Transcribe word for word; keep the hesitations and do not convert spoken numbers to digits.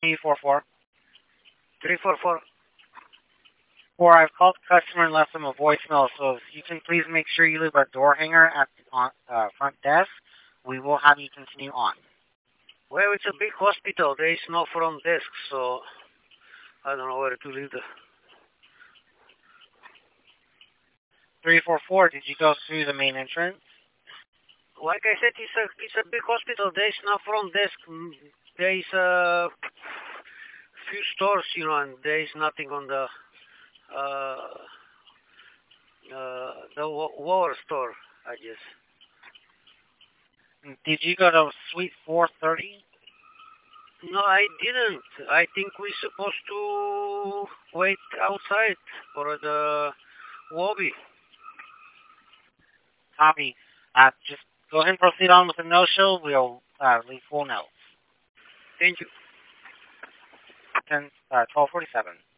three four four. three four four. Or I've called the customer and left them a voicemail, so if you can please make sure you leave our door hanger at the on, uh, front desk, we will have you continue on. Well, it's a big hospital. There is no front desk, so I don't know where to leave the... three four four, did you go through the main entrance? Like I said, it's a it's a big hospital. There is no front desk. There is a few stores, you know, and there is nothing on the uh, uh, the lower store, I guess. Did you go to suite four thirty? No, I didn't. I think we're supposed to wait outside for the lobby. Copy. Uh, just go ahead and proceed on with the no-show. We'll uh, leave full notes. Thank you. ten, uh, twelve forty-seven.